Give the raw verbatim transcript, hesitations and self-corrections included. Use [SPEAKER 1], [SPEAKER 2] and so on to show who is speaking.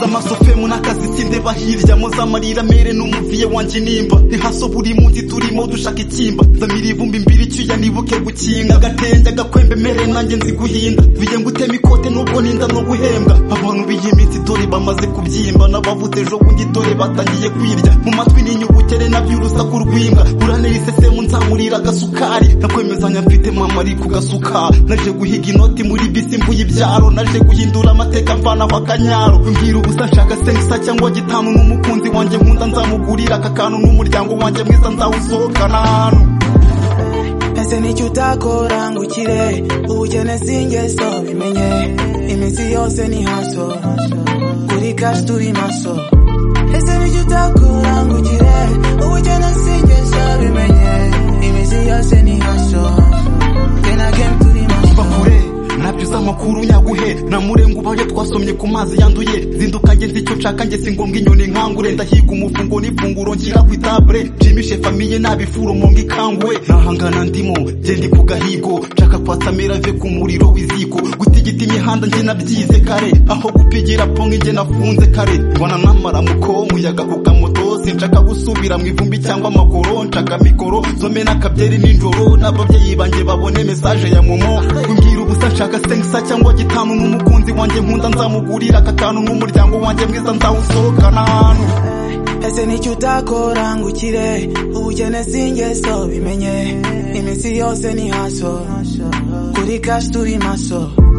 [SPEAKER 1] hanze amaso femu n'akazi sindeba hirya moza amarira mere n'umuviye wanje nimba ihaso buri munsi turimo dushaka ikimba zamira ivumbi mbiri cyuya nibuke gukinga gatende agakwembe mere nanjye nzi guhinda biye ngutema ikote nubwo ninda no guhembwa abantu biyimitsi dore bamaze kubyimba n'abavuze ejo bundi dore batangiye kwirya mu matwi n'inyubukere nabyurusaku rw'imbwa uranera isesemu nzamurira agasukari nakwemezanya mfite mama ari ku gasuka naje guhiga inoti muri bisi mvuye ibyaro naje guhindura amateka mvana wa kanyaro mbwira ubusa nshaka sengisa cyangwa gitanu n'umukunzi wanjye nkunda nzamugurira aka kantu n'umuryango wanjye mwiza nzawusohokana hano
[SPEAKER 2] ese nicyo utakora ngo ukire ubukene singeso bimenye iminsi yose ni haso kuri cash turi maso ese nicyo utakora ngo ukire ubukene singeso bimenye iminsi yose ni haso then again turi maso
[SPEAKER 1] bakure nabyo amakuru nyaguhe namurenga ubaye twasomye ku mazi yanduye zinduka nge nzicyo nshaka nge singombwa inyoni nkangure ndahiga umufungo n'ifunguro nshyira ku itable jimishe famiye nabifuro mu ngikangwe nahangana ndimo gende ku gahigo nshaka kwasamira ve ku muriro w'iziko gutigita imihanda nge nabyize kare aho gupigira ponge nge nafunze kare mbona namara muko muyaga kukamoto sinshaka gusubira mu ivumbi cyangwa amakoro nshaka mikoro zome n'akabyeri n'injoro n'ababyeyi banjye babone message ya momo kumbwira ubusa nshaka sengisa cyangwa gitanu n'umukunzi wanjye nkunda nzamugurira aka kantu n'umuryango wanjye mwiza nzawusohokana hano
[SPEAKER 2] ese nicyo utakora ngo ukire ubukene singeso bimenye iminsi yose ni haso kuri cash turi maso